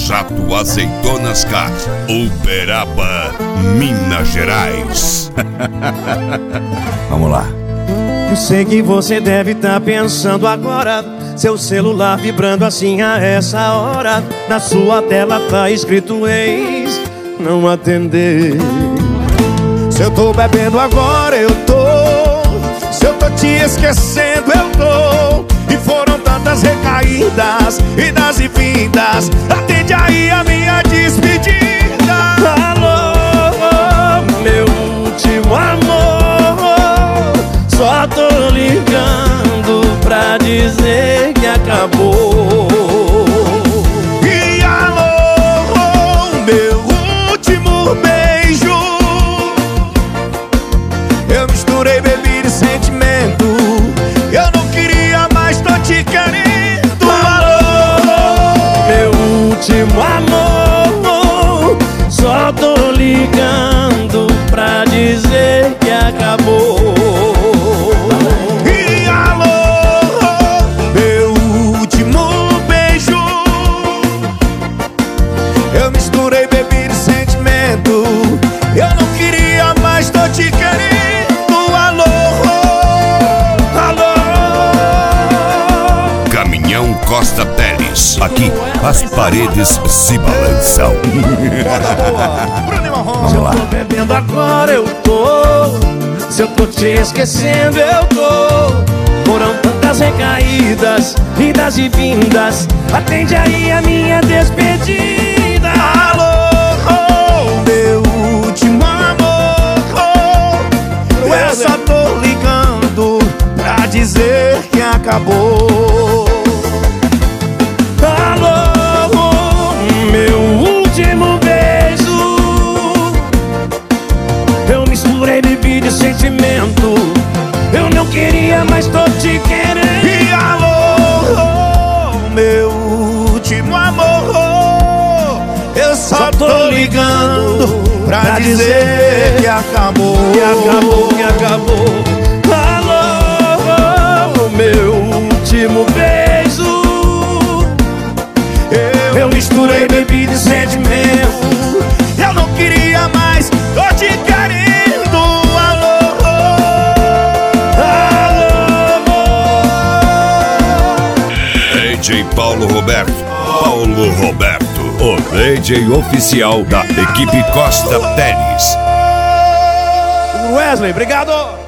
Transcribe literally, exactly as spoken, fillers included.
Jato Azeitonas Car, Uberaba, Minas Gerais. Vamos lá. Eu sei que você deve estar pensando agora, seu celular vibrando assim a essa hora. Na sua tela tá escrito ex, não atender. Se eu tô bebendo agora, eu tô. Se eu tô te esquecendo, eu tô. E foram tantas recaídas, idas e vindas. Atende aí a minha despedida. Alô, meu último amor, só tô ligando pra dizer que acabou. E alô, meu último beijo, eu misturei bebida e sentimento. Eu não queria mais, tô te querendo. Alô, meu último amor, só tô ligando pra dizer que acabou. E alô, meu último beijo, eu misturei bebida e sentimento. Eu não queria mais, tô te querendo. Alô, alô. Caminhão Costa Teles, aqui as paredes se balançam. Se eu tô bebendo agora, eu tô. Se eu tô te esquecendo, eu tô. Foram tantas recaídas, idas e vindas. Atende aí a minha despedida. Alô, meu último amor, eu só tô ligando pra dizer que acabou. Alô, meu último beijo, eu misturei bebida e sentimento. Eu não queria, mas tô te querendo. E alô, meu último amor, eu só tô ligando pra dizer que acabou. Que acabou, que acabou. Alô, meu último beijo, eu, eu misturei bebida e sentimento. Eu não queria mais, tô te querendo. Alô, alô. D J Paulo Roberto, Paulo Roberto, o D J oficial da equipe Costa Teles. Wesley, obrigado.